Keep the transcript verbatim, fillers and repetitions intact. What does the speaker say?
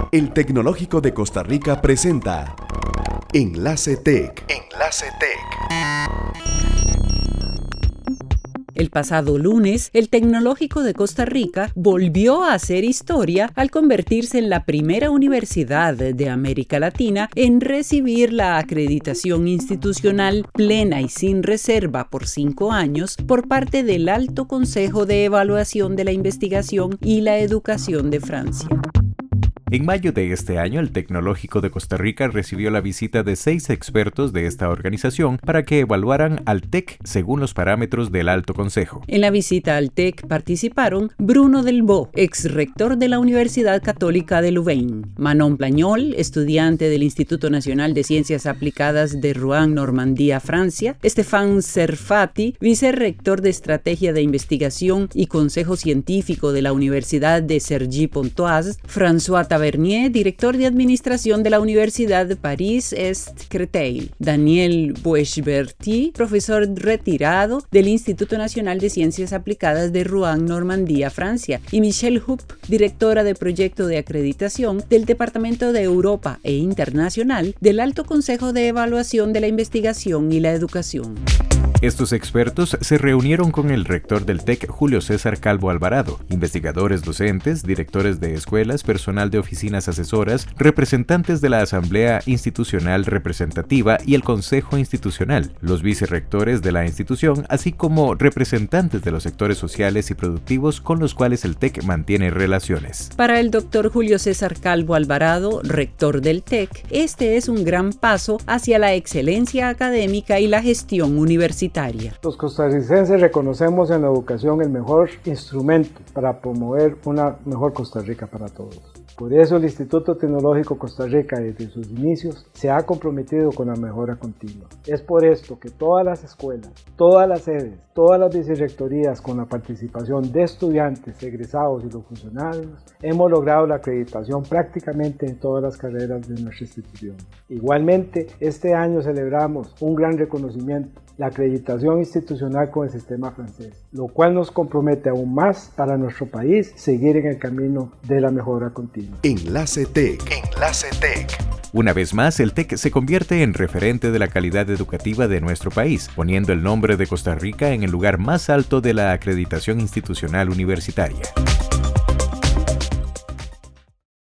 El Tecnológico de Costa Rica presenta Enlace Tech. Enlace Tech. El pasado lunes, el Tecnológico de Costa Rica volvió a hacer historia al convertirse en la primera universidad de América Latina en recibir la acreditación institucional plena y sin reserva por cinco años por parte del Alto Consejo de Evaluación de la Investigación y la Educación de Francia. En mayo de este año, el Tecnológico de Costa Rica recibió la visita de seis expertos de esta organización para que evaluaran al T E C según los parámetros del Alto Consejo. En la visita al T E C participaron Bruno Delvaux, ex rector de la Universidad Católica de Louvain, Manon Plañol, estudiante del Instituto Nacional de Ciencias Aplicadas de Rouen, Normandía, Francia, Stéphane Serfati, vicerrector de Estrategia de Investigación y Consejo Científico de la Universidad de Cergy-Pontoise, François Tavernier, director de Administración de la Universidad de París-Est-Créteil, Daniel Boisberty, profesor retirado del Instituto Nacional de Ciencias Aplicadas de Rouen, Normandía, Francia, y Michelle Hupp, directora de Proyecto de Acreditación del Departamento de Europa e Internacional del Alto Consejo de Evaluación de la Investigación y la Educación. Estos expertos se reunieron con el rector del T E C, Julio César Calvo Alvarado, investigadores docentes, directores de escuelas, personal de oficinas asesoras, representantes de la Asamblea Institucional Representativa y el Consejo Institucional, los vicerrectores de la institución, así como representantes de los sectores sociales y productivos con los cuales el T E C mantiene relaciones. Para el doctor Julio César Calvo Alvarado, rector del T E C, este es un gran paso hacia la excelencia académica y la gestión universitaria. Los costarricenses reconocemos en la educación el mejor instrumento para promover una mejor Costa Rica para todos. Por eso el Instituto Tecnológico Costa Rica desde sus inicios se ha comprometido con la mejora continua. Es por esto que todas las escuelas, todas las sedes, todas las vicerrectorías con la participación de estudiantes, egresados y los funcionarios hemos logrado la acreditación prácticamente en todas las carreras de nuestra institución. Igualmente, este año celebramos un gran reconocimiento, la acreditación institucional con el sistema francés, lo cual nos compromete aún más para nuestro país seguir en el camino de la mejora continua. Enlace Tech. Enlace Tech. Una vez más, el T E C se convierte en referente de la calidad educativa de nuestro país, poniendo el nombre de Costa Rica en el lugar más alto de la acreditación institucional universitaria.